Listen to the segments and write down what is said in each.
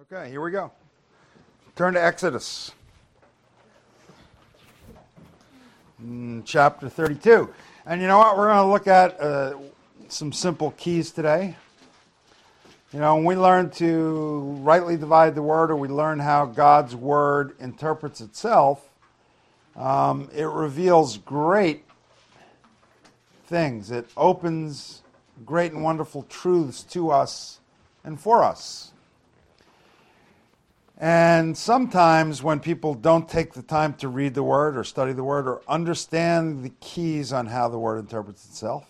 Okay, here we go. Turn to Exodus, chapter 32. And you know what? We're going to look at some simple keys today. You know, when we learn to rightly divide the word, or we learn how God's word interprets itself, it reveals great things. It opens great and wonderful truths to us and for us. And sometimes when people don't take the time to read the Word or study the Word or understand the keys on how the Word interprets itself,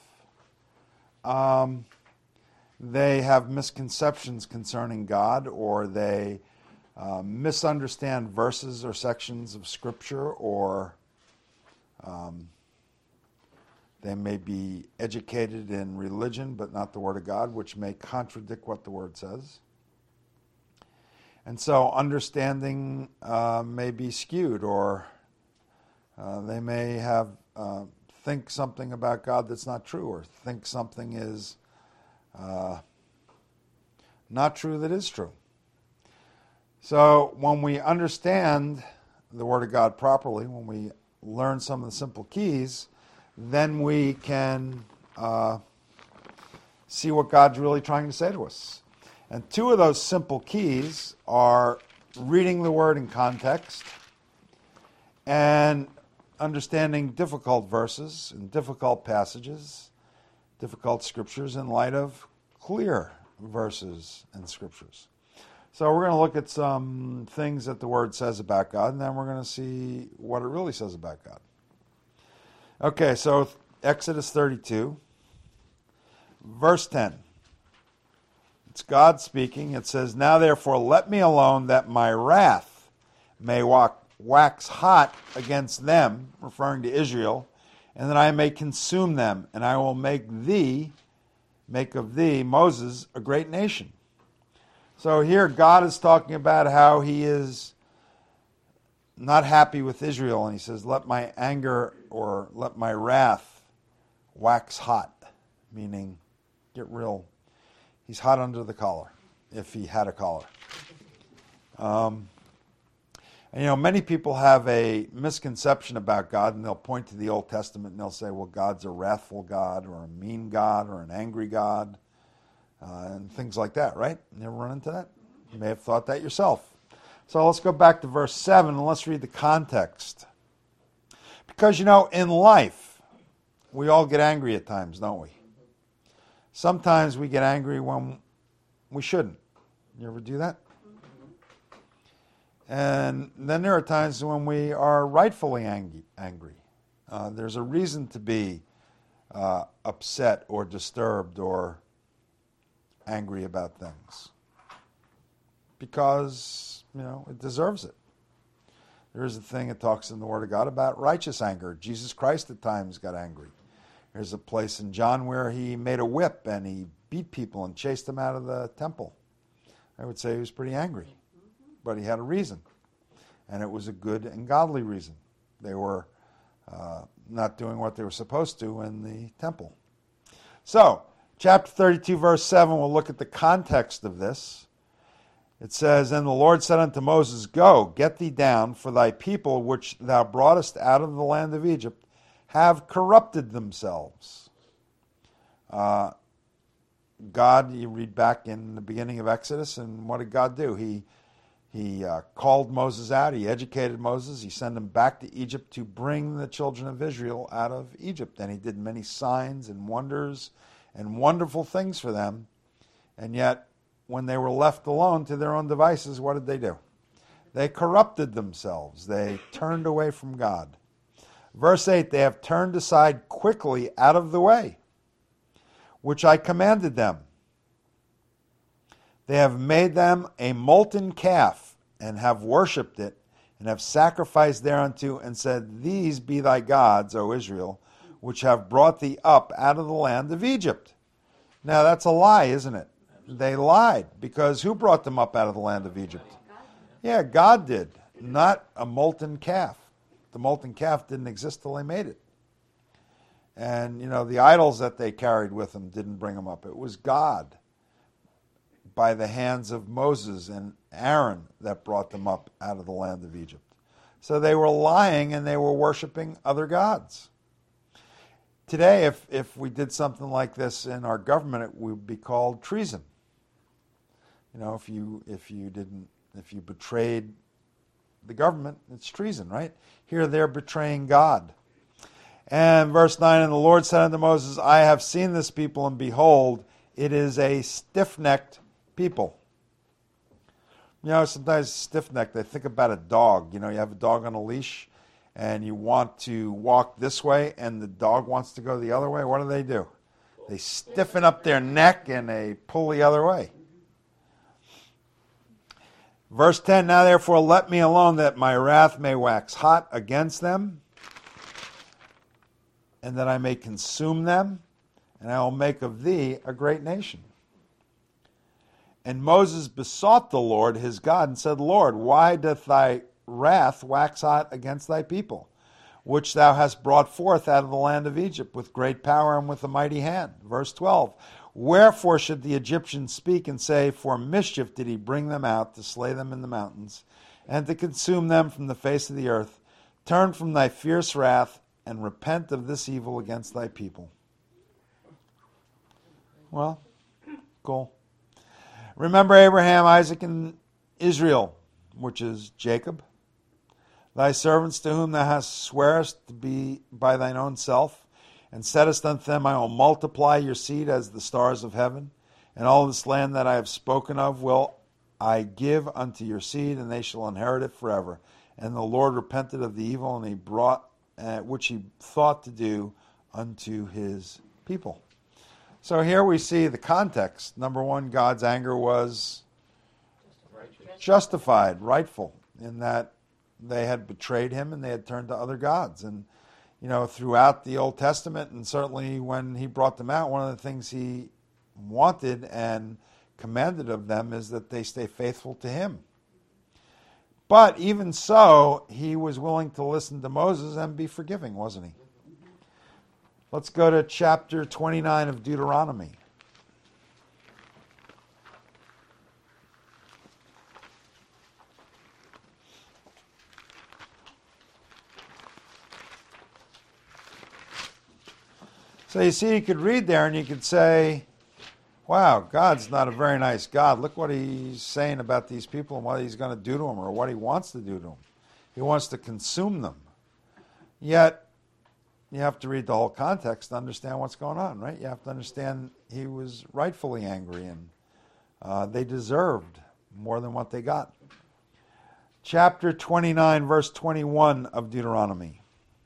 they have misconceptions concerning God, or they misunderstand verses or sections of Scripture, or they may be educated in religion but not the Word of God, which may contradict what the Word says. And so understanding may be skewed, or they may have think something about God that's not true, or think something is not true that is true. So when we understand the Word of God properly, when we learn some of the simple keys, then we can see what God's really trying to say to us. And two of those simple keys are reading the Word in context and understanding difficult verses and difficult passages, difficult scriptures in light of clear verses and scriptures. So we're going to look at some things that the Word says about God, and then we're going to see what it really says about God. Okay, so Exodus 32, verse 10. It's God speaking. It says, "Now therefore let me alone, that my wrath may wax hot against them," referring to Israel, "and that I may consume them, and I will make of thee, Moses, a great nation." So here God is talking about how he is not happy with Israel, and he says, let my anger, or let my wrath wax hot, meaning get real. He's hot under the collar, if he had a collar. And you know, many people have a misconception about God, and they'll point to the Old Testament and they'll say, well, God's a wrathful God, or a mean God, or an angry God, and things like that, right? You ever run into that? You may have thought that yourself. So let's go back to verse 7 and let's read the context. Because, you know, in life, we all get angry at times, don't we? Sometimes we get angry when we shouldn't. You ever do that? And then there are times when we are rightfully angry. There's a reason to be upset or disturbed or angry about things, because, you know, it deserves it. There's a thing that talks in the Word of God about righteous anger. Jesus Christ at times got angry. There's a place in John where he made a whip and he beat people and chased them out of the temple. I would say he was pretty angry, but he had a reason, and it was a good and godly reason. They were not doing what they were supposed to in the temple. So, chapter 32, verse 7, we'll look at the context of this. It says, "And the Lord said unto Moses, Go, get thee down, for thy people which thou broughtest out of the land of Egypt have corrupted themselves." God, you read back in the beginning of Exodus, and what did God do? He called Moses out, he educated Moses, he sent him back to Egypt to bring the children of Israel out of Egypt. And he did many signs and wonders and wonderful things for them. And yet, when they were left alone to their own devices, what did they do? They corrupted themselves. They turned away from God. Verse 8, "They have turned aside quickly out of the way, which I commanded them. They have made them a molten calf, and have worshipped it, and have sacrificed thereunto, and said, These be thy gods, O Israel, which have brought thee up out of the land of Egypt." Now that's a lie, isn't it? They lied, because who brought them up out of the land of Egypt? Yeah, God did, not a molten calf. The molten calf didn't exist till they made it. And, you know, the idols that they carried with them didn't bring them up. It was God, by the hands of Moses and Aaron that brought them up out of the land of Egypt. So they were lying and they were worshiping other gods. Today, if we did something like this in our government, it would be called treason. You know, if you betrayed the government, it's treason, right? Here they're betraying God. And verse 9, and the Lord said unto Moses, I have seen this people, and behold, it is a stiff-necked people. You know, sometimes stiff-necked, I think about a dog. You know, you have a dog on a leash, and you want to walk this way, and the dog wants to go the other way. What do? They stiffen up their neck, and they pull the other way. Verse 10, now therefore let me alone, that my wrath may wax hot against them, and that I may consume them, and I will make of thee a great nation. And Moses besought the Lord his God, and said, Lord, why doth thy wrath wax hot against thy people, which thou hast brought forth out of the land of Egypt with great power and with a mighty hand? Verse 12, wherefore should the Egyptians speak and say, for mischief did he bring them out to slay them in the mountains, and to consume them from the face of the earth? Turn from thy fierce wrath, and repent of this evil against thy people. Well, cool. Remember Abraham, Isaac, and Israel, which is Jacob, thy servants to whom thou hast swearest to be by thine own self, and saidst unto them, I will multiply your seed as the stars of heaven, and all this land that I have spoken of will I give unto your seed, and they shall inherit it forever. And the Lord repented of the evil, and he brought which he thought to do unto his people. So here we see the context. Number one, God's anger was justified, rightful, in that they had betrayed him and they had turned to other gods. And, you know, throughout the Old Testament, and certainly when he brought them out, one of the things he wanted and commanded of them is that they stay faithful to him. But even so, he was willing to listen to Moses and be forgiving, wasn't he? Let's go to chapter 29 of Deuteronomy. So you see, you could read there and you could say, wow, God's not a very nice God. Look what he's saying about these people and what he's going to do to them, or what he wants to do to them. He wants to consume them. Yet, you have to read the whole context to understand what's going on, right? You have to understand he was rightfully angry, and they deserved more than what they got. Chapter 29, verse 21 of Deuteronomy.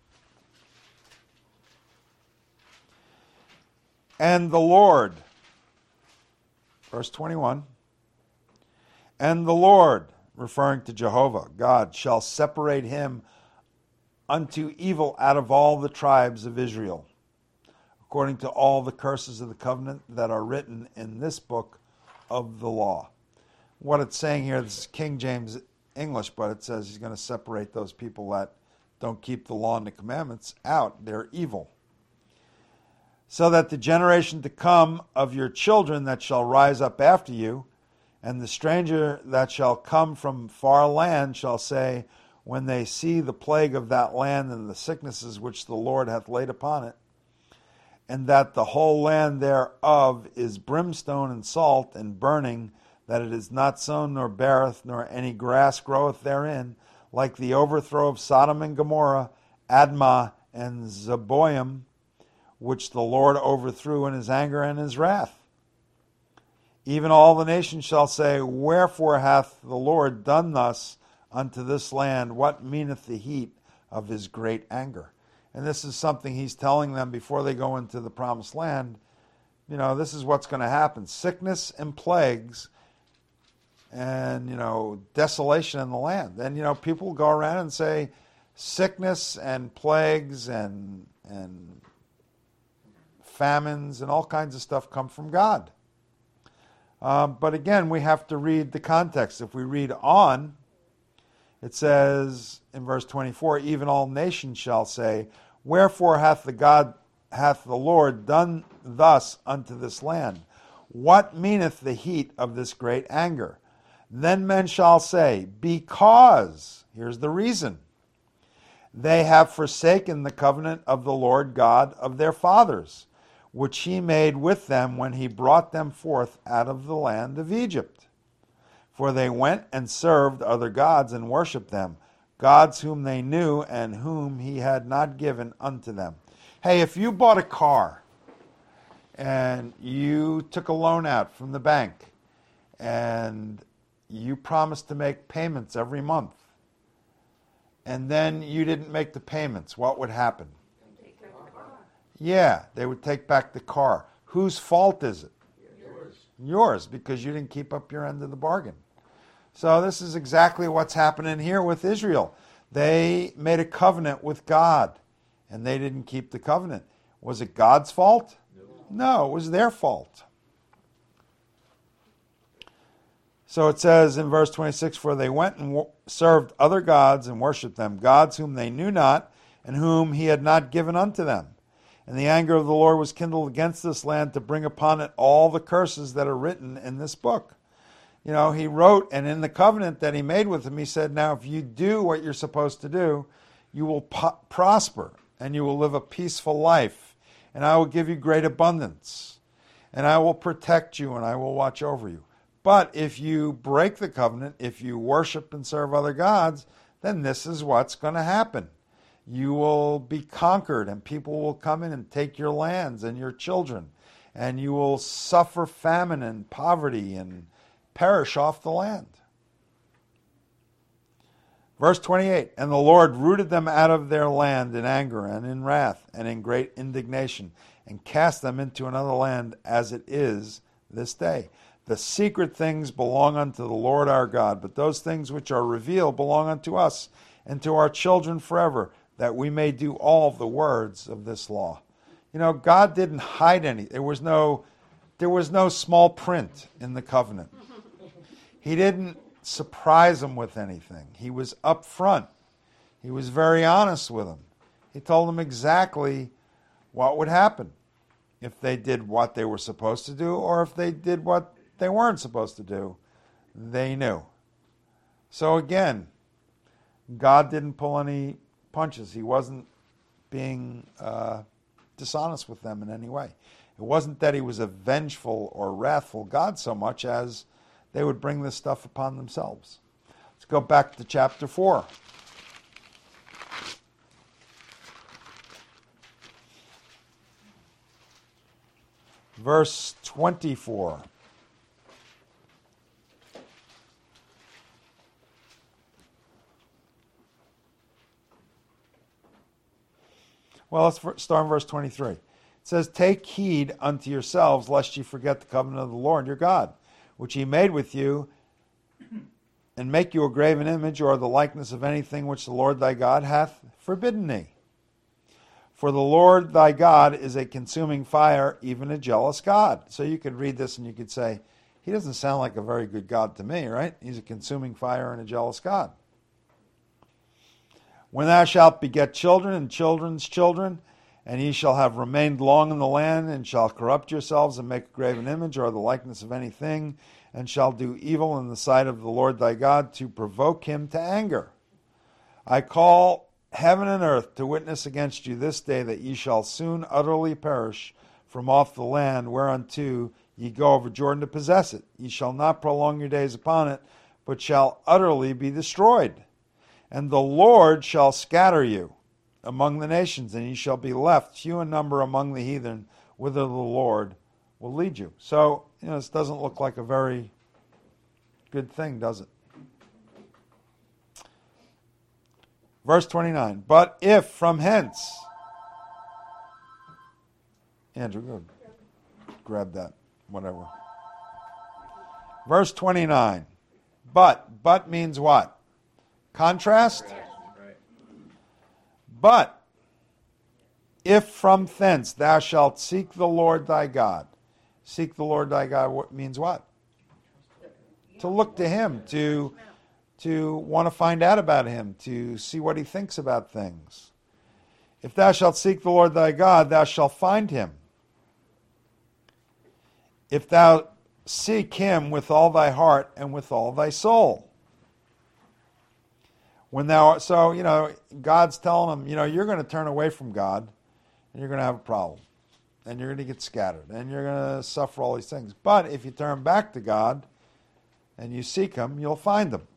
And the Lord... Verse 21, and the Lord, referring to Jehovah, God, shall separate him unto evil out of all the tribes of Israel, according to all the curses of the covenant that are written in this book of the law. What it's saying here, this is King James English, but it says he's going to separate those people that don't keep the law and the commandments out. They're evil. So that the generation to come of your children that shall rise up after you, and the stranger that shall come from far land shall say, when they see the plague of that land and the sicknesses which the Lord hath laid upon it, and that the whole land thereof is brimstone and salt and burning, that it is not sown nor beareth, nor any grass groweth therein, like the overthrow of Sodom and Gomorrah, Admah and Zeboim, which the Lord overthrew in his anger and his wrath. Even all the nations shall say, wherefore hath the Lord done thus unto this land? What meaneth the heat of his great anger? And this is something he's telling them before they go into the promised land. You know, this is what's going to happen. Sickness and plagues and, you know, desolation in the land. And, you know, people go around and say sickness and plagues and famines and all kinds of stuff come from God. But again, we have to read the context. If we read on, it says in verse 24, even all nations shall say, wherefore hath the Lord done thus unto this land? What meaneth the heat of this great anger? Then men shall say, because, here's the reason, they have forsaken the covenant of the Lord God of their fathers, which he made with them when he brought them forth out of the land of Egypt. For they went and served other gods and worshipped them, gods whom they knew and whom he had not given unto them. Hey, if you bought a car and you took a loan out from the bank and you promised to make payments every month, and then you didn't make the payments, what would happen? Yeah, they would take back the car. Whose fault is it? Yours, because you didn't keep up your end of the bargain. So this is exactly what's happening here with Israel. They made a covenant with God, and they didn't keep the covenant. Was it God's fault? No, it was their fault. So it says in verse 26, for they went and served other gods and worshipped them, gods whom they knew not and whom he had not given unto them. And the anger of the Lord was kindled against this land to bring upon it all the curses that are written in this book. You know, he wrote, and in the covenant that he made with them, he said, now if you do what you're supposed to do, you will prosper and you will live a peaceful life. And I will give you great abundance. And I will protect you and I will watch over you. But if you break the covenant, if you worship and serve other gods, then this is what's going to happen. You will be conquered, and people will come in and take your lands and your children, and you will suffer famine and poverty and perish off the land. Verse 28, and the Lord rooted them out of their land in anger and in wrath and in great indignation, and cast them into another land as it is this day. The secret things belong unto the Lord our God, but those things which are revealed belong unto us and to our children forever, that we may do all the words of this law. You know, God didn't hide any. There was no small print in the covenant. He didn't surprise them with anything. He was up front. He was very honest with them. He told them exactly what would happen if they did what they were supposed to do, or if they did what they weren't supposed to do. They knew. So again, God didn't pull any punches. He wasn't being dishonest with them in any way. It wasn't that he was a vengeful or wrathful God so much as they would bring this stuff upon themselves. Let's go back to chapter 4. Verse 24. Well, let's start in verse 23. It says, take heed unto yourselves, lest ye forget the covenant of the Lord your God, which he made with you, and make you a graven image or the likeness of anything which the Lord thy God hath forbidden thee. For the Lord thy God is a consuming fire, even a jealous God. So you could read this and you could say, he doesn't sound like a very good God to me, right? He's a consuming fire and a jealous God. When thou shalt beget children and children's children, and ye shall have remained long in the land, and shall corrupt yourselves, and make a graven image, or the likeness of anything, and shall do evil in the sight of the Lord thy God, to provoke him to anger. I call heaven and earth to witness against you this day, that ye shall soon utterly perish from off the land whereunto ye go over Jordan to possess it. Ye shall not prolong your days upon it, but shall utterly be destroyed. And the Lord shall scatter you among the nations, and ye shall be left few in number among the heathen, whither the Lord will lead you. So, this doesn't look like a very good thing, does it? Verse 29, but if from hence... Andrew, go grab that, whatever. Verse 29, but means what? Contrast? But if from thence thou shalt seek the Lord thy God. Seek the Lord thy God means what? To look to him, to want to find out about him, to see what he thinks about things. If thou shalt seek the Lord thy God, thou shalt find him. If thou seek him with all thy heart and with all thy soul. God's telling him, you're going to turn away from God, and you're going to have a problem, and you're going to get scattered, and you're going to suffer all these things. But if you turn back to God and you seek him, you'll find him.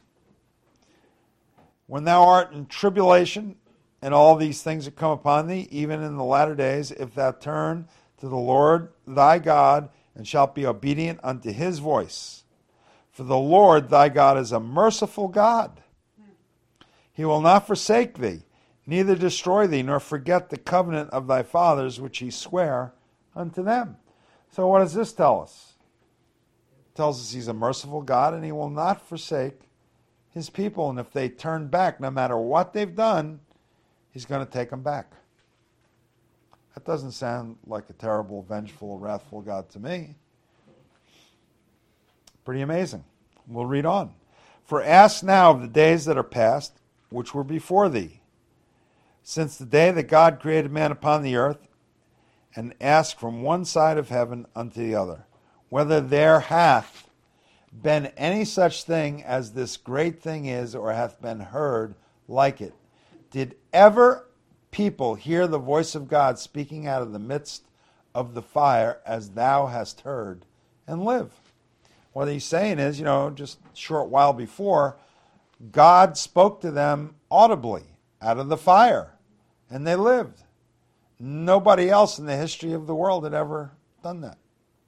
When thou art in tribulation, and all these things that come upon thee, even in the latter days, if thou turn to the Lord thy God, and shalt be obedient unto his voice. For the Lord thy God is a merciful God. He will not forsake thee, neither destroy thee, nor forget the covenant of thy fathers, which he sware unto them. So what does this tell us? It tells us he's a merciful God, and he will not forsake his people. And if they turn back, no matter what they've done, he's going to take them back. That doesn't sound like a terrible, vengeful, wrathful God to me. Pretty amazing. We'll read on. For ask now of the days that are past, which were before thee, since the day that God created man upon the earth, and ask from one side of heaven unto the other, whether there hath been any such thing as this great thing is, or hath been heard like it. Did ever people hear the voice of God speaking out of the midst of the fire, as thou hast heard, and live? What he's saying is, just a short while before, God spoke to them audibly out of the fire, and they lived. Nobody else in the history of the world had ever done that.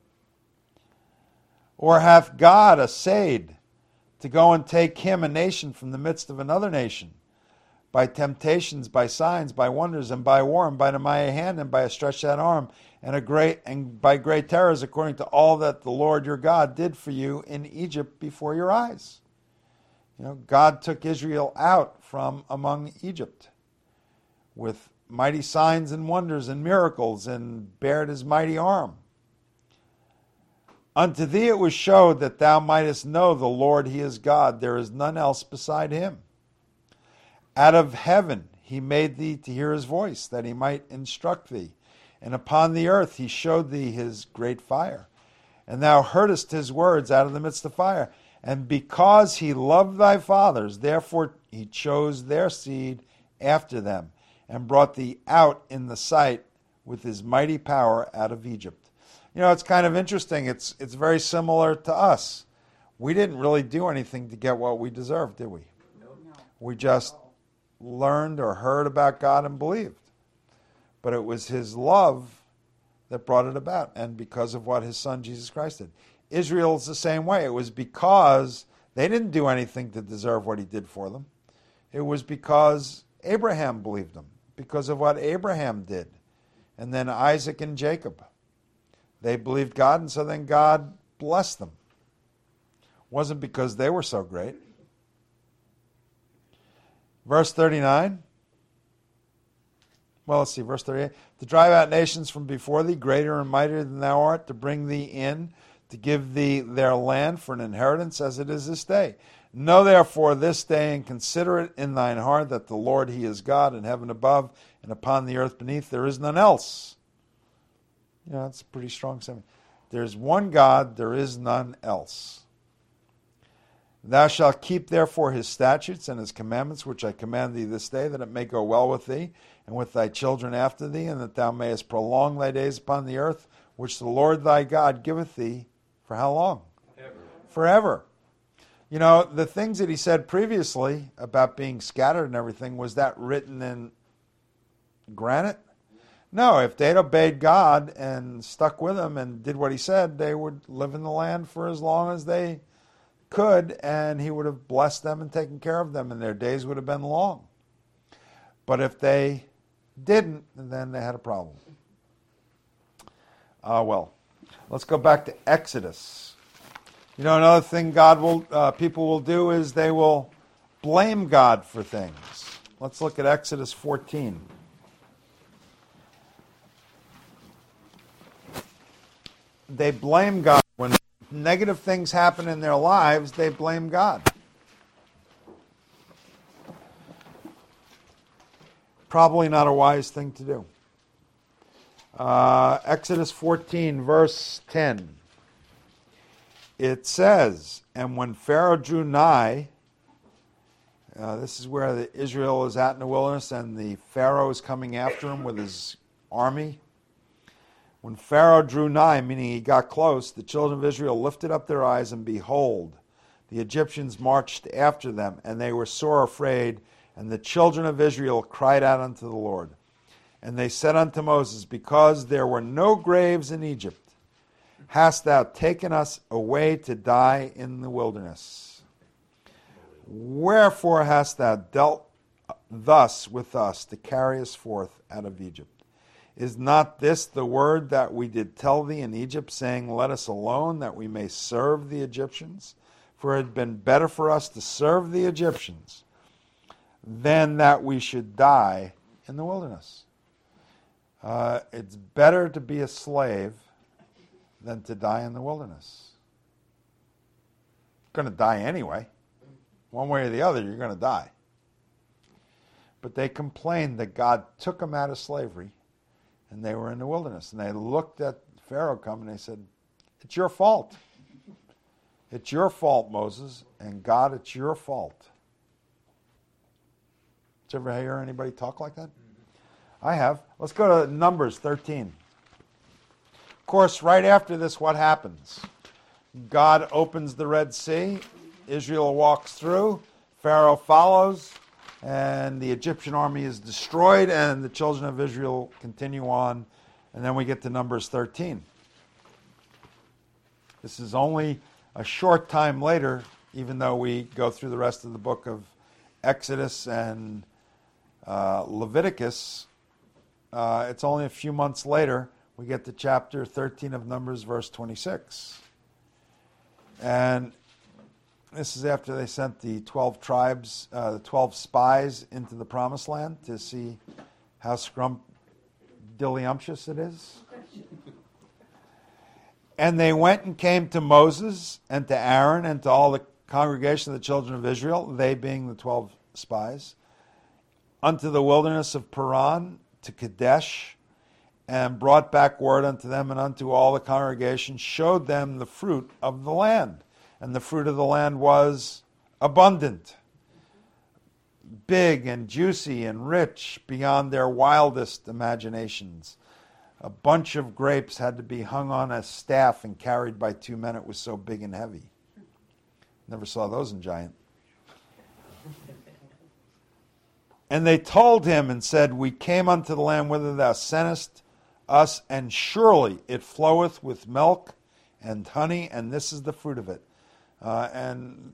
Or hath God essayed to go and take him, a nation, from the midst of another nation, by temptations, by signs, by wonders, and by war, and by the mighty hand, and by a stretched out arm, and by great terrors, according to all that the Lord your God did for you in Egypt before your eyes? God took Israel out from among Egypt with mighty signs and wonders and miracles, and bared his mighty arm. Unto thee it was showed that thou mightest know the Lord he is God, there is none else beside him. Out of heaven he made thee to hear his voice, that he might instruct thee. And upon the earth he showed thee his great fire. And thou heardest his words out of the midst of fire. And because he loved thy fathers, therefore he chose their seed after them, and brought thee out in the sight with his mighty power out of Egypt. It's kind of interesting. It's very similar to us. We didn't really do anything to get what we deserved, did we? No. We just learned or heard about God and believed. But it was his love that brought it about, and because of what his son Jesus Christ did. Israel's the same way. It was because they didn't do anything to deserve what he did for them. It was because Abraham believed him, because of what Abraham did. And then Isaac and Jacob. They believed God, and so then God blessed them. It wasn't because they were so great. Verse 39. Well, let's see, verse 38. To drive out nations from before thee, greater and mightier than thou art, to bring thee in, to give thee their land for an inheritance, as it is this day. Know therefore this day, and consider it in thine heart, that the Lord he is God, in heaven above, and upon the earth beneath, there is none else. That's a pretty strong statement. There's one God, there is none else. Thou shalt keep therefore his statutes and his commandments, which I command thee this day, that it may go well with thee, and with thy children after thee, and that thou mayest prolong thy days upon the earth, which the Lord thy God giveth thee, for how long? Forever. The things that he said previously about being scattered and everything, was that written in granite? No, if they'd obeyed God and stuck with him and did what he said, they would live in the land for as long as they could, and he would have blessed them and taken care of them, and their days would have been long. But if they didn't, then they had a problem. Let's go back to Exodus. Another thing people will do is they will blame God for things. Let's look at Exodus 14. They blame God. When negative things happen in their lives, they blame God. Probably not a wise thing to do. Exodus 14, verse 10. it says, and when Pharaoh drew nigh, this is where Israel is at in the wilderness, and the Pharaoh is coming after him with his army. When Pharaoh drew nigh, meaning he got close, the children of Israel lifted up their eyes, and behold, the Egyptians marched after them, and they were sore afraid. And the children of Israel cried out unto the Lord. And they said unto Moses, because there were no graves in Egypt, hast thou taken us away to die in the wilderness? Wherefore hast thou dealt thus with us to carry us forth out of Egypt? Is not this the word that we did tell thee in Egypt, saying, let us alone, that we may serve the Egyptians? For it had been better for us to serve the Egyptians than that we should die in the wilderness. It's better to be a slave than to die in the wilderness. You're going to die anyway. One way or the other, you're going to die. But they complained that God took them out of slavery, and they were in the wilderness. And they looked at Pharaoh come, and they said, it's your fault. It's your fault, Moses. And God, it's your fault. Did you ever hear anybody talk like that? I have. Let's go to Numbers 13. Of course, right after this, what happens? God opens the Red Sea. Israel walks through. Pharaoh follows. And the Egyptian army is destroyed. And the children of Israel continue on. And then we get to Numbers 13. This is only a short time later, even though we go through the rest of the book of Exodus and Leviticus. It's only a few months later we get to chapter 13 of Numbers, verse 26. And this is after they sent the 12 tribes, the 12 spies into the promised land to see how scrumptious it is. And they went and came to Moses and to Aaron and to all the congregation of the children of Israel, they being the 12 spies, unto the wilderness of Paran, to Kadesh, and brought back word unto them and unto all the congregation, showed them the fruit of the land. And the fruit of the land was abundant, big and juicy and rich beyond their wildest imaginations. A bunch of grapes had to be hung on a staff and carried by 2 men. It was so big and heavy. Never saw those in Giant. And they told him and said, we came unto the land whither thou sentest us, and surely it floweth with milk and honey, and this is the fruit of it. And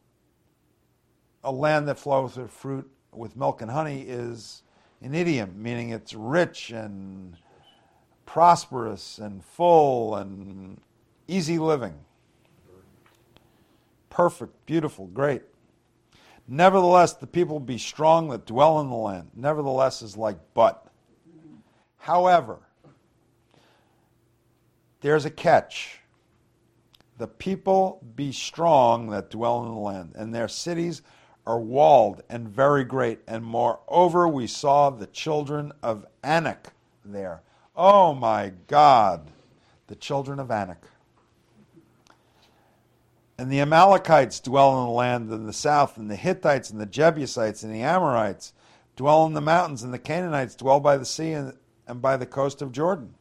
a land that flows with fruit with milk and honey is an idiom, meaning it's rich and prosperous and full and easy living. Perfect, beautiful, great. Nevertheless, the people be strong that dwell in the land. Nevertheless is like but. However, there's a catch. The people be strong that dwell in the land, and their cities are walled and very great. And moreover, we saw the children of Anak there. Oh my God, the children of Anak. And the Amalekites dwell in the land in the south, and the Hittites and the Jebusites and the Amorites dwell in the mountains, and the Canaanites dwell by the sea and by the coast of Jordan.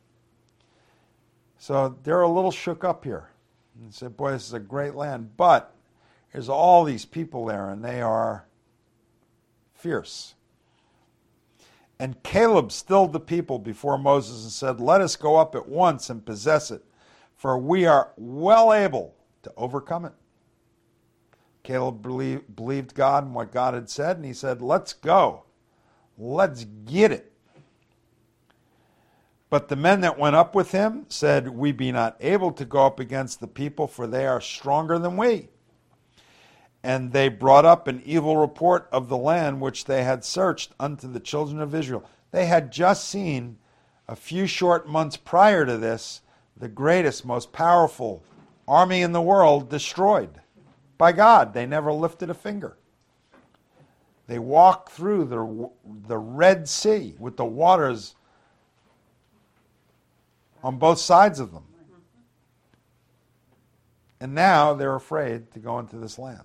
So they're a little shook up here. And say, boy, this is a great land. But there's all these people there, and they are fierce. And Caleb stilled the people before Moses and said, let us go up at once and possess it, for we are well able to overcome it. Caleb believed God and what God had said, and he said, let's go. Let's get it. But the men that went up with him said, we be not able to go up against the people, for they are stronger than we. And they brought up an evil report of the land which they had searched unto the children of Israel. They had just seen, a few short months prior to this, the greatest, most powerful army in the world destroyed by God. They never lifted a finger. They walked through the Red Sea with the waters on both sides of them. And now they're afraid to go into this land.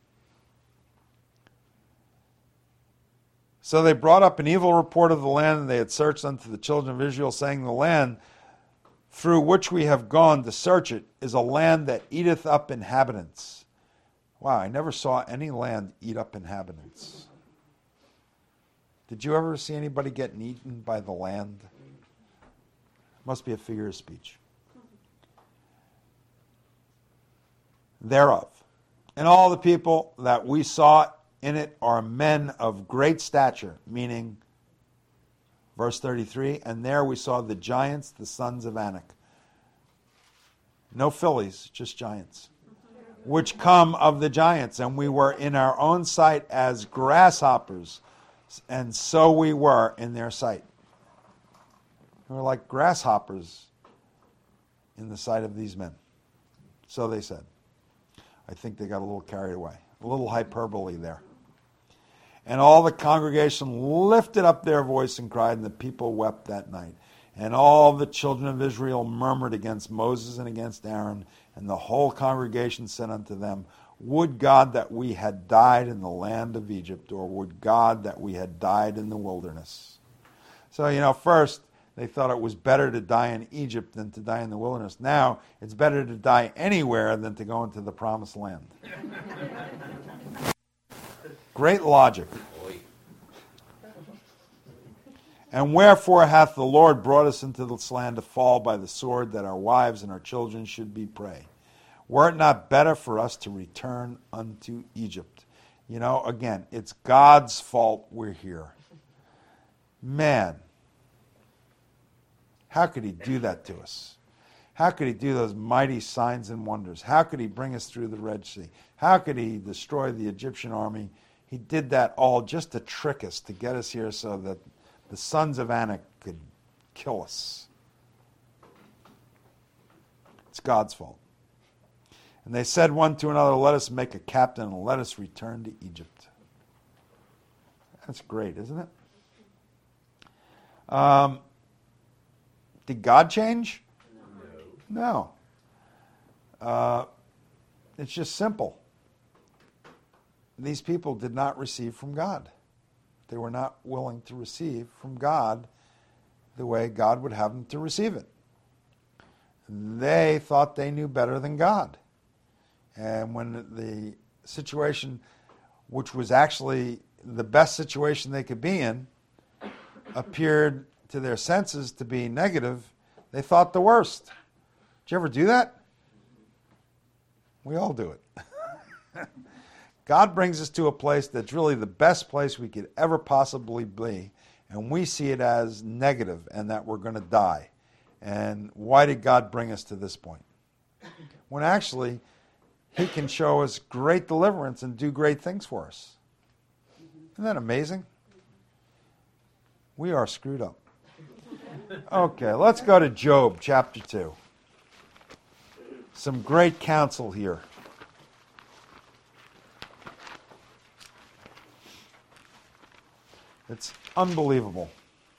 So they brought up an evil report of the land, and they had searched unto the children of Israel, saying, the land through which we have gone to search it is a land that eateth up inhabitants. Wow, I never saw any land eat up inhabitants. Did you ever see anybody getting eaten by the land? Must be a figure of speech. Thereof. And all the people that we saw in it are men of great stature, meaning, verse 33, and there we saw the giants, the sons of Anak. No fillies, just giants. Which come of the giants, and we were in our own sight as grasshoppers, and so we were in their sight. We were like grasshoppers in the sight of these men. So they said. I think they got a little carried away. A little hyperbole there. And all the congregation lifted up their voice and cried, and the people wept that night. And all the children of Israel murmured against Moses and against Aaron, and the whole congregation said unto them, would God that we had died in the land of Egypt, or would God that we had died in the wilderness? So, first they thought it was better to die in Egypt than to die in the wilderness. Now it's better to die anywhere than to go into the promised land. Great logic. And wherefore hath the Lord brought us into this land to fall by the sword, that our wives and our children should be prey? Were it not better for us to return unto Egypt? Again, it's God's fault we're here. Man, how could he do that to us? How could he do those mighty signs and wonders? How could he bring us through the Red Sea? How could he destroy the Egyptian army? He did that all just to trick us, to get us here so that the sons of Anak could kill us. It's God's fault. And they said one to another, let us make a captain and let us return to Egypt. That's great, isn't it? Did God change? No. It's just simple. These people did not receive from God. They were not willing to receive from God the way God would have them to receive it. They thought they knew better than God. And when the situation, which was actually the best situation they could be in, appeared to their senses to be negative, they thought the worst. Did you ever do that? We all do it. God brings us to a place that's really the best place we could ever possibly be, and we see it as negative and that we're going to die. And why did God bring us to this point? When actually, he can show us great deliverance and do great things for us. Isn't that amazing? We are screwed up. Okay, let's go to Job chapter 2. Some great counsel here. It's unbelievable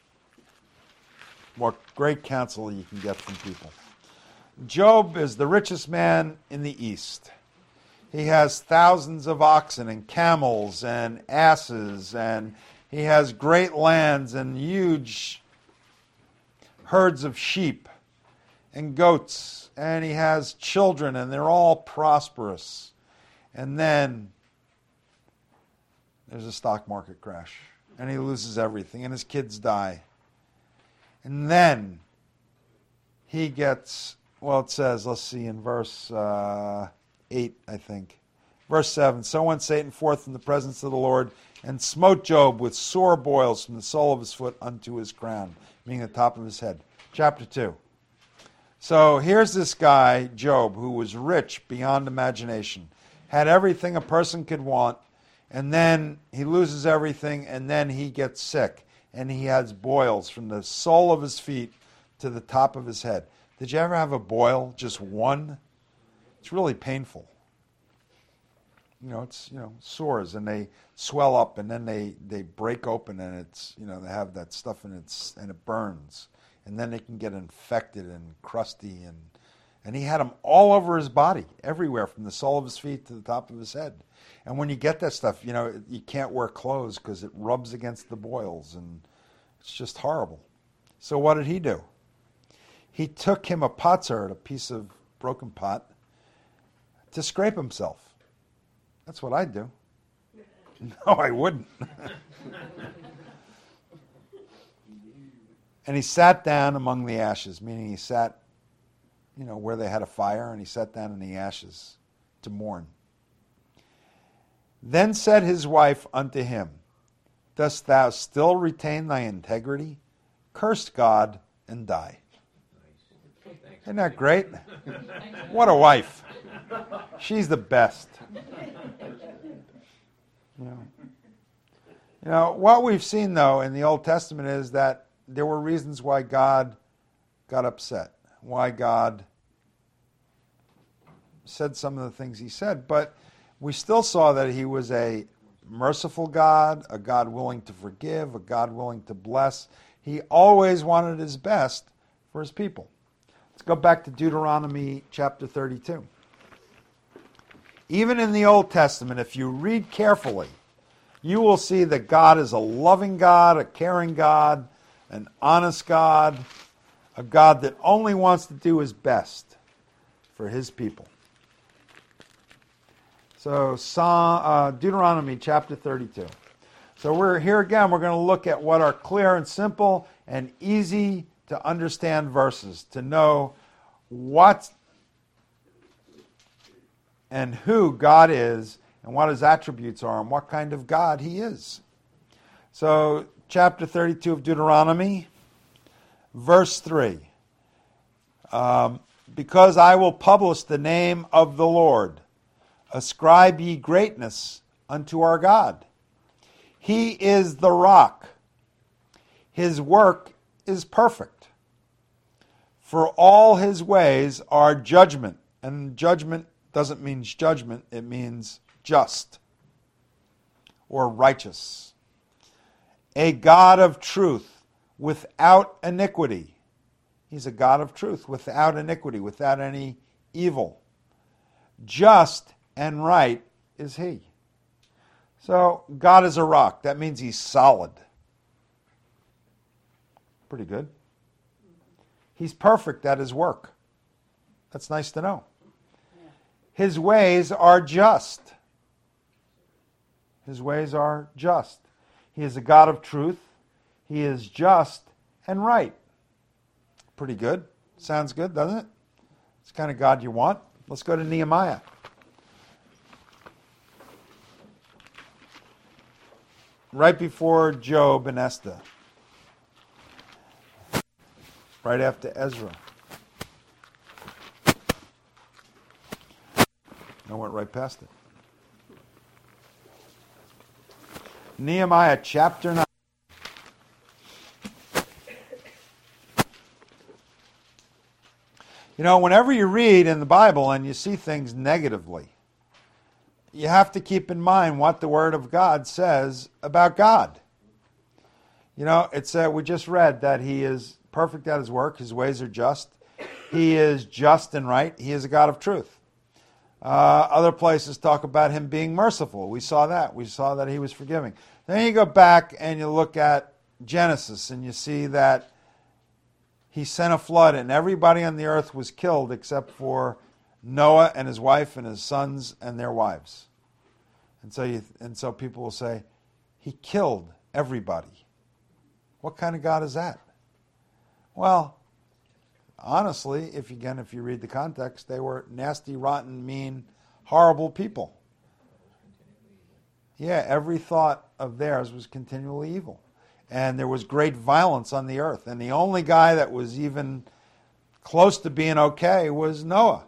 what great counsel you can get from people. Job is the richest man in the East. He has thousands of oxen and camels and asses, and he has great lands and huge herds of sheep and goats, and he has children, and they're all prosperous. And then there's a stock market crash, and he loses everything, and his kids die. And then he gets, it says, let's see, in verse 8, I think. Verse 7, so went Satan forth from the presence of the Lord, and smote Job with sore boils from the sole of his foot unto his crown, meaning the top of his head. Chapter 2. So here's this guy, Job, who was rich beyond imagination, had everything a person could want, and then he loses everything, and then he gets sick, and he has boils from the sole of his feet to the top of his head. Did you ever have a boil, just one? It's really painful. It's sores, and they swell up, and then they break open, and it's they have that stuff, and it burns, and then they can get infected and crusty, and And he had them all over his body, everywhere, from the sole of his feet to the top of his head. And when you get that stuff, you can't wear clothes because it rubs against the boils, and it's just horrible. So what did he do? He took him a potsherd, a piece of broken pot, to scrape himself. That's what I'd do. No, I wouldn't. And he sat down among the ashes, meaning he sat, where they had a fire, and he sat down in the ashes to mourn. Then said his wife unto him, Dost thou still retain thy integrity? Curse God and die. Isn't that great? What a wife. She's the best. What we've seen, though, in the Old Testament is that there were reasons why God got upset, why God said some of the things he said, but we still saw that he was a merciful God, a God willing to forgive, a God willing to bless. He always wanted his best for his people. Let's go back to Deuteronomy chapter 32. Even in the Old Testament, if you read carefully, you will see that God is a loving God, a caring God, an honest God, a God that only wants to do his best for his people. So Deuteronomy chapter 32. So we're here again, we're going to look at what are clear and simple and easy to understand verses, to know what and who God is and what his attributes are and what kind of God he is. So chapter 32 of Deuteronomy, verse 3. Because I will publish the name of the Lord, ascribe ye greatness unto our God. He is the rock. His work is perfect. For all his ways are judgment. And judgment doesn't mean judgment, it means just or righteous. A God of truth without iniquity. He's a God of truth without iniquity, without any evil. Just and right is he. So God is a rock. That means he's solid. Pretty good. He's perfect at his work. That's nice to know. His ways are just. His ways are just. He is a God of truth. He is just and right. Pretty good. Sounds good, doesn't it? It's the kind of God you want. Let's go to Nehemiah. Right before Job and Esther. Right after Ezra. I went right past it. Nehemiah chapter 9. Whenever you read in the Bible and you see things negatively, you have to keep in mind what the Word of God says about God. We just read that he is perfect at his work. His ways are just. He is just and right. He is a God of truth. Other places talk about him being merciful. We saw that. We saw that he was forgiving. Then you go back and you look at Genesis and you see that he sent a flood and everybody on the earth was killed except for Noah and his wife and his sons and their wives. And so people will say, he killed everybody. What kind of God is that? Well, honestly, if you read the context, they were nasty, rotten, mean, horrible people. Yeah, every thought of theirs was continually evil. And there was great violence on the earth. And the only guy that was even close to being okay was Noah.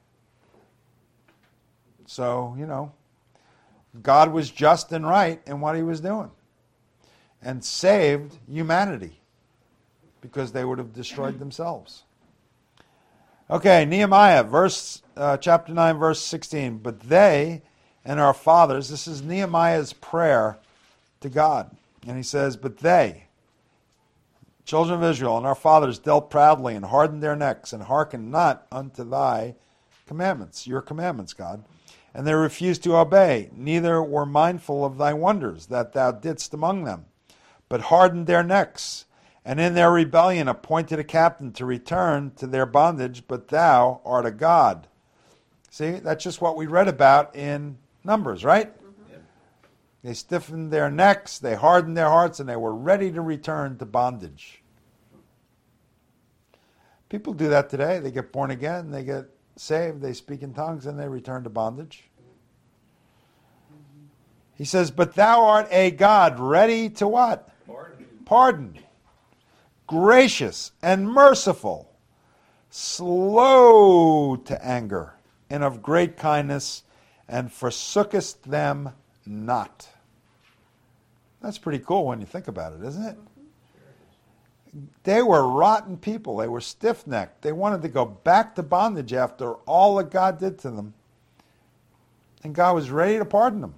So, God was just and right in what he was doing. And saved humanity because they would have destroyed themselves. Okay, Nehemiah, chapter 9, verse 16. But they and our fathers, this is Nehemiah's prayer to God. And he says, but they, Children of Israel and our fathers dealt proudly and hardened their necks and hearkened not unto thy commandments, your commandments, God. And they refused to obey, neither were mindful of thy wonders that thou didst among them, but hardened their necks, and in their rebellion appointed a captain to return to their bondage, but thou art a God. See, that's just what we read about in Numbers, right? Mm-hmm. They stiffened their necks, they hardened their hearts, and they were ready to return to bondage. People do that today. They get born again, they get saved, they speak in tongues, and they return to bondage. He says, but thou art a God ready to what? Pardon. Gracious and merciful, slow to anger, and of great kindness, and forsookest them not. That's pretty cool when you think about it, isn't it? They were rotten people. They were stiff-necked. They wanted to go back to bondage after all that God did to them. And God was ready to pardon them.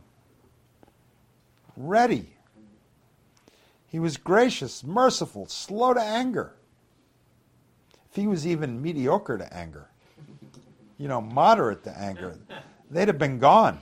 Ready. He was gracious, merciful, slow to anger. If he was even mediocre to anger, moderate to anger, they'd have been gone.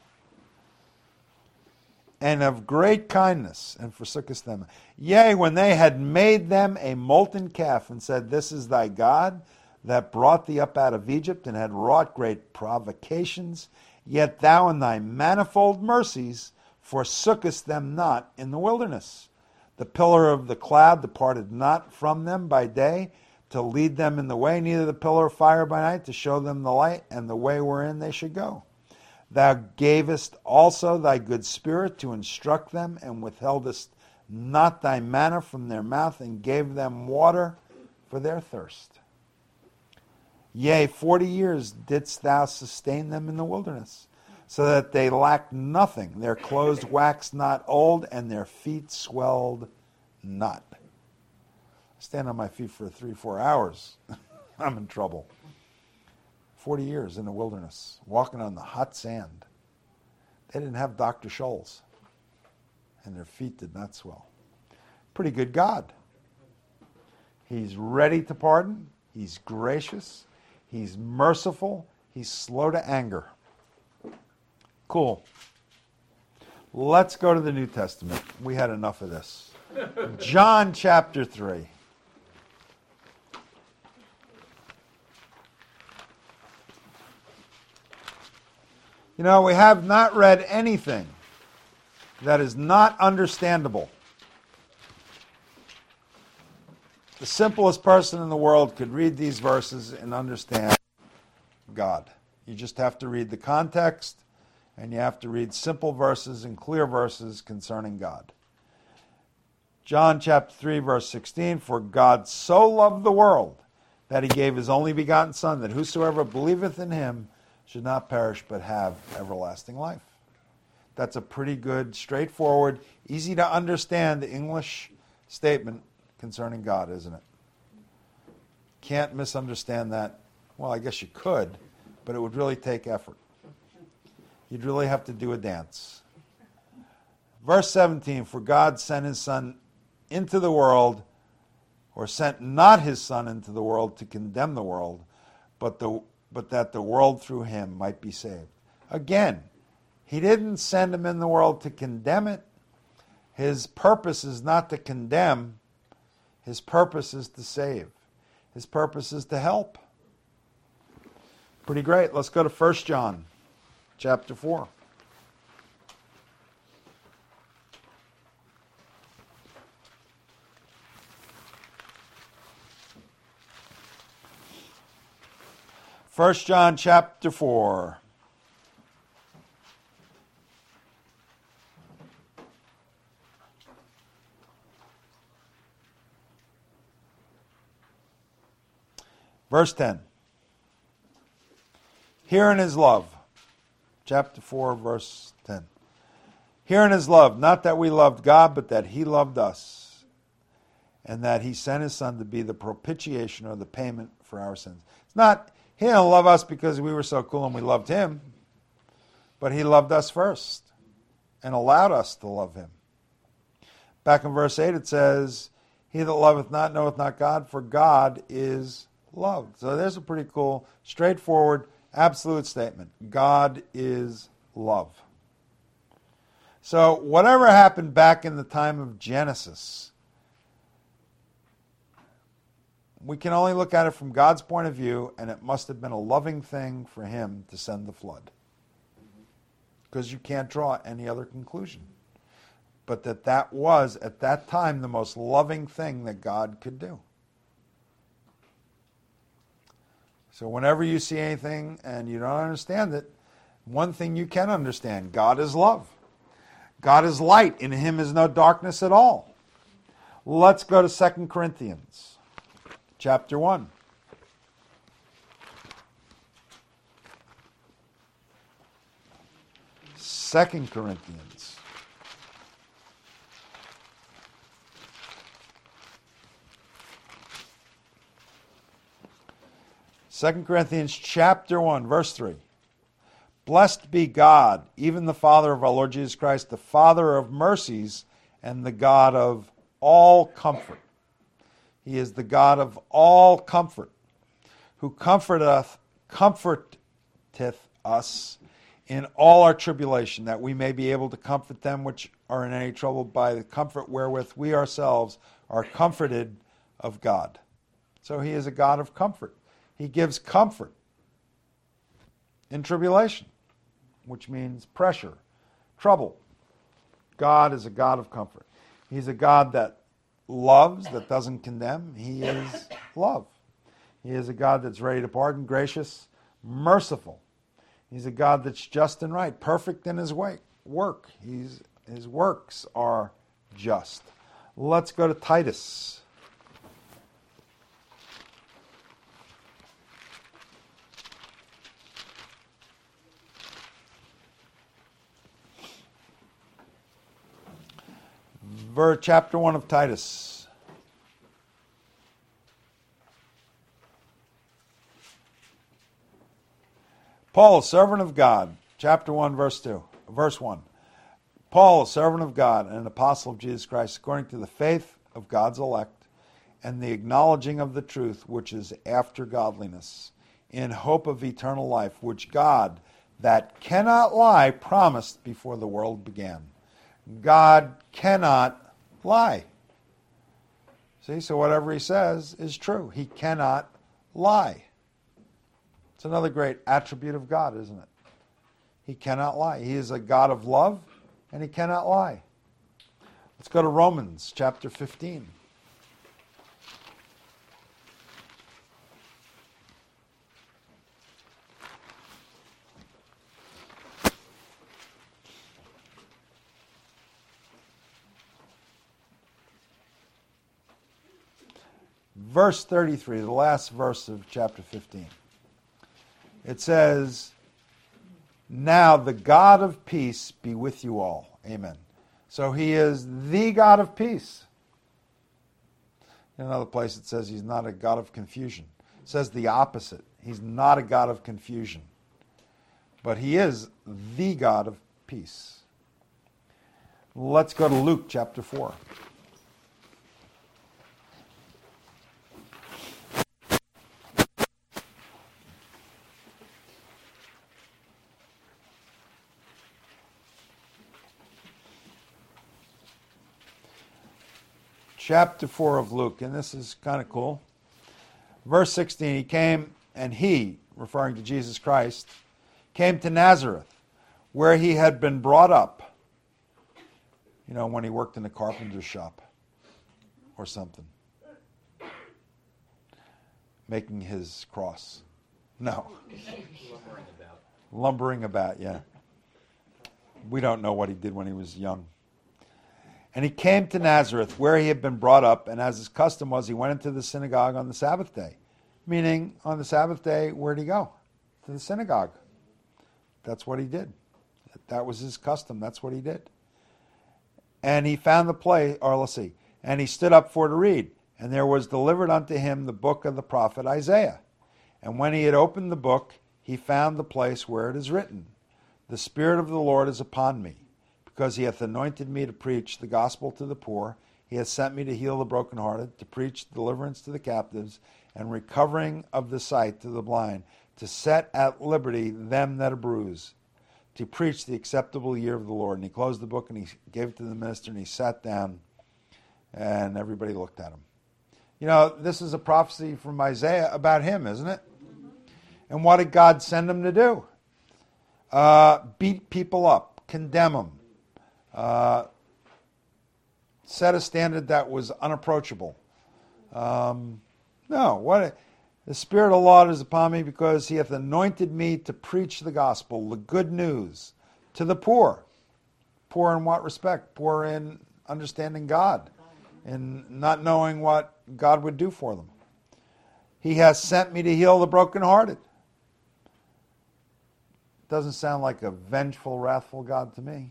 And of great kindness, and forsookest them. Yea, when they had made them a molten calf, and said, this is thy God, that brought thee up out of Egypt, and had wrought great provocations, yet thou in thy manifold mercies forsookest them not in the wilderness. The pillar of the cloud departed not from them by day, to lead them in the way, neither the pillar of fire by night, to show them the light, and the way wherein they should go. Thou gavest also thy good spirit to instruct them, and withheldest not thy manna from their mouth, and gave them water for their thirst. Yea, 40 years didst thou sustain them in the wilderness, so that they lacked nothing. Their clothes waxed not old, and their feet swelled not. I stand on my feet for 3-4 hours. I'm in trouble. 40 years in the wilderness, walking on the hot sand. They didn't have Dr. Scholl's, and their feet did not swell. Pretty good God. He's ready to pardon. He's gracious. He's merciful. He's slow to anger. Cool. Let's go to the New Testament. We had enough of this. John chapter 3. We have not read anything that is not understandable. The simplest person in the world could read these verses and understand God. You just have to read the context, and you have to read simple verses and clear verses concerning God. John chapter 3, verse 16, for God so loved the world that he gave his only begotten Son, that whosoever believeth in him should not perish but have everlasting life. That's a pretty good, straightforward, easy to understand English statement concerning God, isn't it? Can't misunderstand that. Well, I guess you could, but it would really take effort. You'd really have to do a dance. Verse 17, for God sent his Son into the world, or sent not his Son into the world to condemn the world, but that the world through him might be saved. Again, he didn't send him in the world to condemn it. His purpose is not to condemn. His purpose is to save. His purpose is to help. Pretty great. Let's go to 1 John chapter 4. First John chapter 4. Verse 10. Herein is love. Chapter 4, verse 10. Herein is love, not that we loved God, but that he loved us, and that he sent his Son to be the propitiation or the payment for our sins. It's not, he didn't love us because we were so cool and we loved him, but he loved us first and allowed us to love him. Back in verse 8 it says, He that loveth not knoweth not God, for God is love. So there's a pretty cool, straightforward, absolute statement. God is love. So whatever happened back in the time of Genesis, we can only look at it from God's point of view, and it must have been a loving thing for him to send the flood. Because you can't draw any other conclusion. But that was, at that time, the most loving thing that God could do. So whenever you see anything and you don't understand it, one thing you can understand, God is love. God is light. In him is no darkness at all. Let's go to 2 Corinthians, chapter 1. Second Corinthians. Second Corinthians chapter 1, verse 3. Blessed be God, even the Father of our Lord Jesus Christ, the Father of mercies and the God of all comfort. He is the God of all comfort, who comforteth us in all our tribulation, that we may be able to comfort them which are in any trouble by the comfort wherewith we ourselves are comforted of God. So he is a God of comfort. He gives comfort in tribulation, which means pressure, trouble. God is a God of comfort. He's a God that loves, that doesn't condemn. He is love. He is a God that's ready to pardon, gracious, merciful. He's a God that's just and right, perfect in his work. His works are just. Let's go to Titus. Chapter 1 of Titus. Paul, servant of God, chapter 1, verse 1. Paul, a servant of God and an apostle of Jesus Christ, according to the faith of God's elect and the acknowledging of the truth which is after godliness, in hope of eternal life, which God, that cannot lie, promised before the world began. God cannot lie. See, so whatever he says is true. He cannot lie. It's another great attribute of God, isn't it? He cannot lie. He is a God of love, and he cannot lie. Let's go to Romans chapter 15. Verse 33, the last verse of chapter 15. It says, now the God of peace be with you all. Amen. So he is the God of peace. In another place it says he's not a God of confusion. It says the opposite. He's not a God of confusion. But he is the God of peace. Let's go to Luke chapter 4. Chapter 4 of Luke, and this is kind of cool. Verse 16, he came, and he, referring to Jesus Christ, came to Nazareth, where he had been brought up. You know, when he worked in the carpenter's shop or something. Making his cross. No. Lumbering about, yeah. We don't know what he did when he was young. And he came to Nazareth, where he had been brought up, and as his custom was, he went into the synagogue on the Sabbath day. Meaning, on the Sabbath day, where'd he go? To the synagogue. That's what he did. That was his custom. That's what he did. And he found the place, or let's see, and he stood up for to read. And there was delivered unto him the book of the prophet Isaiah. And when he had opened the book, he found the place where it is written, the Spirit of the Lord is upon me, because he hath anointed me to preach the gospel to the poor. He has sent me to heal the brokenhearted, to preach deliverance to the captives, and recovering of the sight to the blind, to set at liberty them that are bruised, to preach the acceptable year of the Lord. And he closed the book and he gave it to the minister and he sat down and everybody looked at him. You know, this is a prophecy from Isaiah about him, isn't it? And what did God send him to do? Beat people up, condemn them, set a standard that was unapproachable. The Spirit of the Lord is upon me because he hath anointed me to preach the gospel, the good news, to the poor. Poor in what respect? Poor in understanding God and not knowing what God would do for them. He has sent me to heal the brokenhearted. Doesn't sound like a vengeful, wrathful God to me.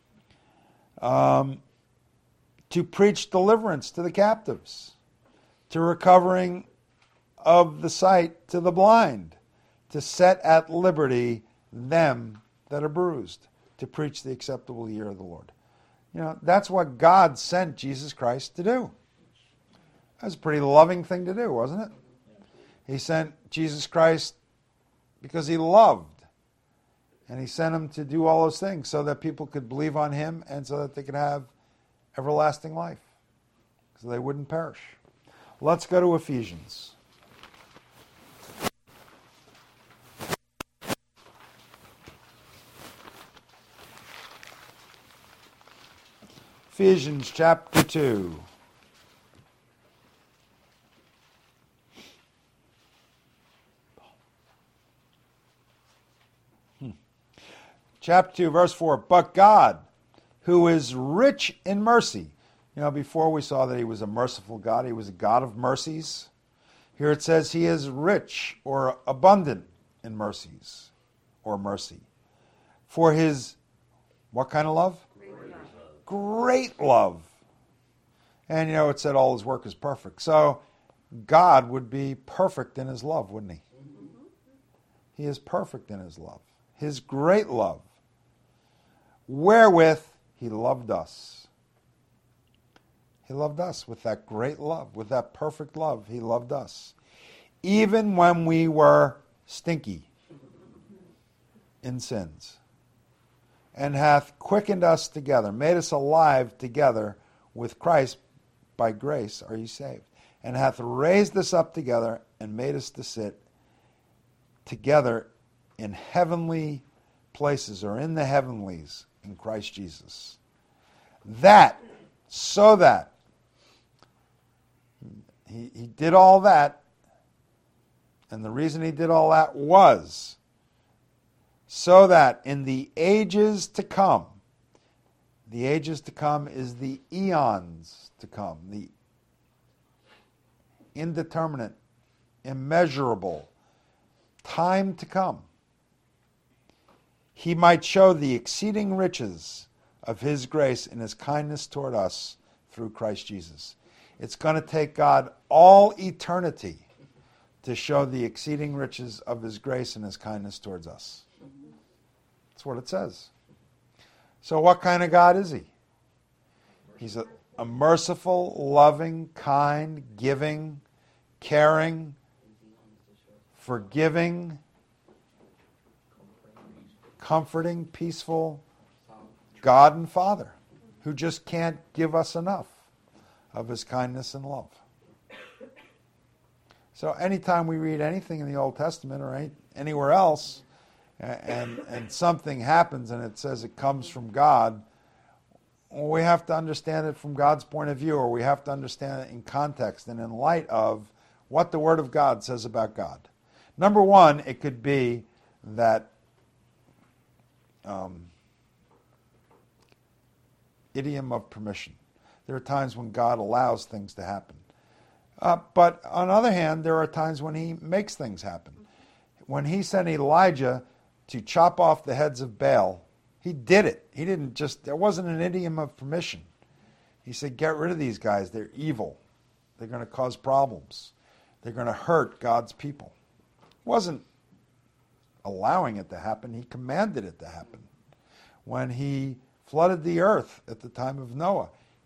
To preach deliverance to the captives, to recovering of the sight to the blind, to set at liberty them that are bruised, to preach the acceptable year of the Lord. You know, that's what God sent Jesus Christ to do. That's a pretty loving thing to do, wasn't it? He sent Jesus Christ because he loved. And he sent him to do all those things so that people could believe on him and so that they could have everlasting life, so they wouldn't perish. Let's go to Ephesians. Ephesians chapter 2. Chapter 2, verse 4. But God, who is rich in mercy. You know, before we saw that he was a merciful God. He was a God of mercies. Here it says he is rich or abundant in mercies or mercy. For his, what kind of love? Great love. And you know, it said all his work is perfect. So God would be perfect in his love, wouldn't he? He is perfect in his love. His great love, wherewith he loved us. He loved us with that great love, with that perfect love. He loved us. Even when we were stinky in sins. And hath quickened us together, made us alive together with Christ. By grace are ye saved. And hath raised us up together and made us to sit together in heavenly places, or in the heavenlies, in Christ Jesus. So that, he did all that, and the reason he did all that was so that in the ages to come is the eons to come, the indeterminate, immeasurable time to come, he might show the exceeding riches of his grace and his kindness toward us through Christ Jesus. It's going to take God all eternity to show the exceeding riches of his grace and his kindness towards us. That's what it says. So what kind of God is he? He's a merciful, loving, kind, giving, caring, forgiving, comforting, peaceful God and Father who just can't give us enough of his kindness and love. So anytime we read anything in the Old Testament or anywhere else, and something happens and it says it comes from God, we have to understand it from God's point of view, or we have to understand it in context and in light of what the Word of God says about God. Number one, it could be that idiom of permission. There are times when God allows things to happen. But on the other hand, there are times when he makes things happen. When he sent Elijah to chop off the heads of Baal, he did it. He didn't just, there wasn't an idiom of permission. He said, get rid of these guys. They're evil. They're going to cause problems. They're going to hurt God's people. He wasn't allowing it to happen. He commanded it to happen. When he flooded the earth at the time of Noah,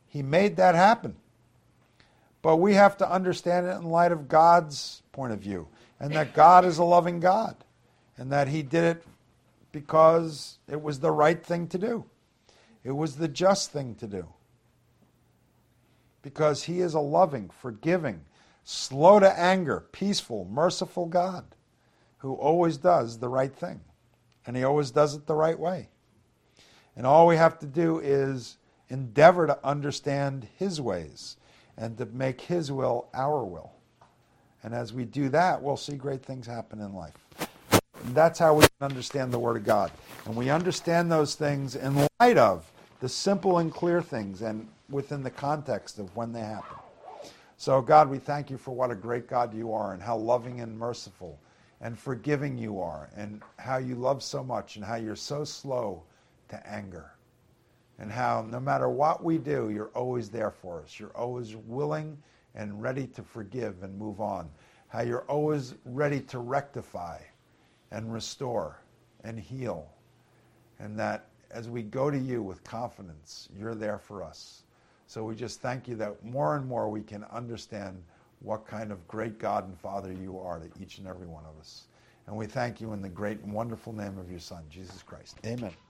He made that happen. But we have to understand it in light of God's point of view, and that God is a loving God, and that he did it because it was the right thing to do. It was the just thing to do. Because he is a loving, forgiving, slow to anger, peaceful, merciful God who always does the right thing. And he always does it the right way. And all we have to do is endeavor to understand his ways and to make his will our will. And as we do that, we'll see great things happen in life. And that's how we understand the Word of God. And we understand those things in light of the simple and clear things and within the context of when they happen. So, God, we thank you for what a great God you are and how loving and merciful and forgiving you are and how you love so much and how you're so slow to anger. And how no matter what we do, you're always there for us. You're always willing and ready to forgive and move on. How you're always ready to rectify and restore and heal. And that as we go to you with confidence, you're there for us. So we just thank you that more and more we can understand what kind of great God and Father you are to each and every one of us. And we thank you in the great and wonderful name of your Son, Jesus Christ. Amen.